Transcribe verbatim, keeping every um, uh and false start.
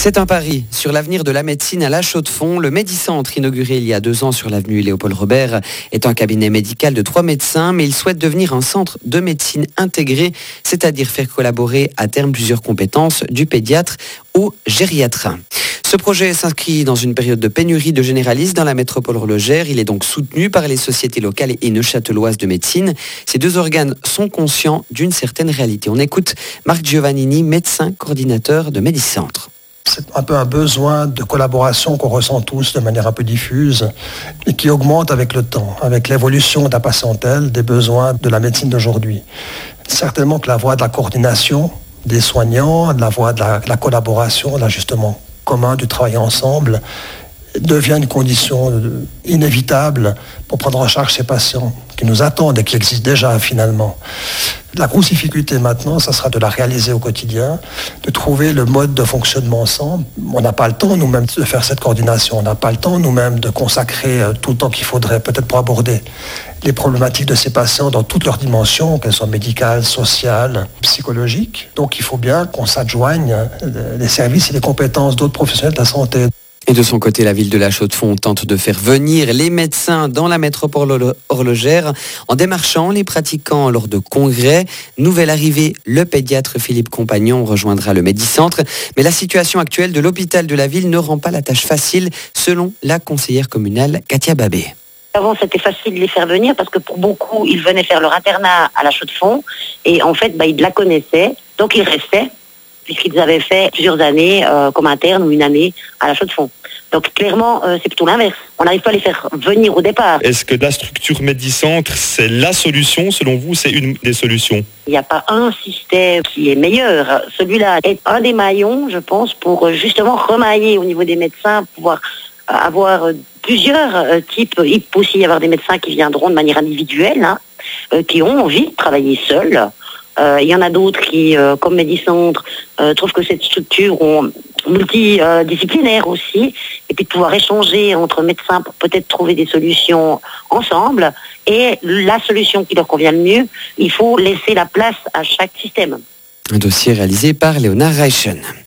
C'est un pari sur l'avenir de la médecine à La Chaux-de-Fonds. Le Medicentre, inauguré il y a deux ans sur l'avenue Léopold Robert, est un cabinet médical de trois médecins, mais il souhaite devenir un centre de médecine intégré, c'est-à-dire faire collaborer à terme plusieurs compétences, du pédiatre au gériatre. Ce projet s'inscrit dans une période de pénurie de généralistes dans la métropole horlogère. Il est donc soutenu par les sociétés locales et neuchâteloises de médecine. Ces deux organes sont conscients d'une certaine réalité. On écoute Marc Giovannini, médecin coordinateur de Medicentre. C'est un peu un besoin de collaboration qu'on ressent tous de manière un peu diffuse et qui augmente avec le temps, avec l'évolution de la patientèle, des besoins de la médecine d'aujourd'hui. Certainement que la voie de la coordination des soignants, de la voie de la, de la collaboration, de l'ajustement commun, du travail ensemble, devient une condition inévitable pour prendre en charge ces patients qui nous attendent et qui existent déjà finalement. La grosse difficulté maintenant, ça sera de la réaliser au quotidien, de trouver le mode de fonctionnement ensemble. On n'a pas le temps nous-mêmes de faire cette coordination, on n'a pas le temps nous-mêmes de consacrer tout le temps qu'il faudrait peut-être pour aborder les problématiques de ces patients dans toutes leurs dimensions, qu'elles soient médicales, sociales, psychologiques. Donc il faut bien qu'on s'adjoigne les services et les compétences d'autres professionnels de la santé. Et de son côté, la ville de La Chaux-de-Fonds tente de faire venir les médecins dans la métropole horlogère en démarchant les pratiquants lors de congrès. Nouvelle arrivée, le pédiatre Philippe Compagnon rejoindra le Medicentre. Mais la situation actuelle de l'hôpital de la ville ne rend pas la tâche facile, selon la conseillère communale Katia Babé. Avant, c'était facile de les faire venir parce que pour beaucoup, ils venaient faire leur internat à La Chaux-de-Fonds et en fait, bah, ils la connaissaient, donc ils restaient, puisqu'ils avaient fait plusieurs années euh, comme interne ou une année à La Chaux-de-Fonds. Donc clairement, euh, c'est plutôt l'inverse. On n'arrive pas à les faire venir au départ. Est-ce que la structure Medicentre, c'est la solution selon vous, c'est une des solutions? Il n'y a pas un système qui est meilleur. Celui-là est un des maillons, je pense, pour justement remailler au niveau des médecins, pouvoir avoir plusieurs types. Il peut aussi y avoir des médecins qui viendront de manière individuelle, hein, euh, qui ont envie de travailler seuls. Euh, il y en a d'autres qui, euh, comme Medicentre, euh, trouvent que cette structure est multidisciplinaire aussi, et puis de pouvoir échanger entre médecins pour peut-être trouver des solutions ensemble. Et la solution qui leur convient le mieux, il faut laisser la place à chaque système. Un dossier réalisé par Léonard Reichen.